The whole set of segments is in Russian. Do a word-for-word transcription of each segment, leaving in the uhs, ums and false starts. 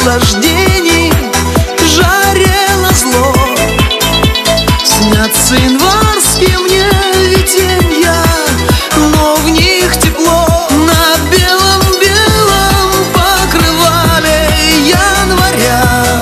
наслаждений жарело зло. Снятся январские мне виденья, но в них тепло. На белом-белом покрывале января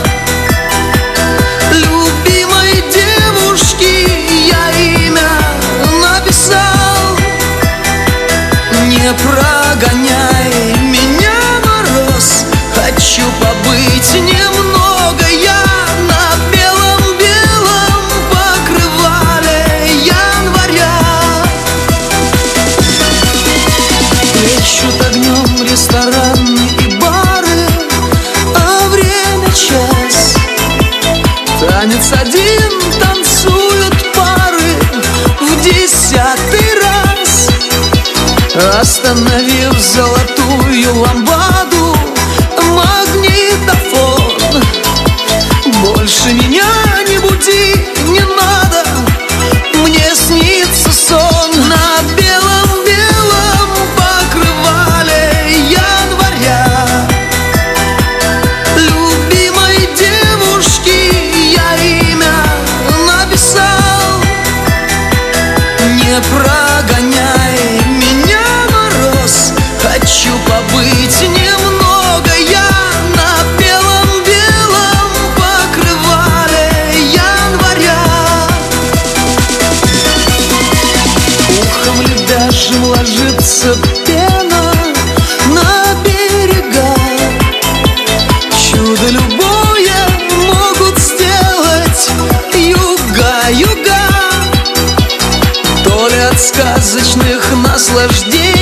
любимой девушки я имя написал. Не прогоняй меня, мороз, хочу побыть немного я на белом-белом покрывале января. Плещут огнем рестораны и бары, а время час. Танец один танцуют пары в десятый раз. Остановив золотую ламбаду, магнитофон, больше меня не буди, не надо, мне снится сон. На белом-белом покрывале января любимой девушки я имя написал. Не прогоняй меня, мороз, хочу побыть немного я на белом-белом покрывале января. Ухом лебяжьим ложится пена на берега. Чудо любое могут сделать юга, юга. То ли от сказочных наслаждений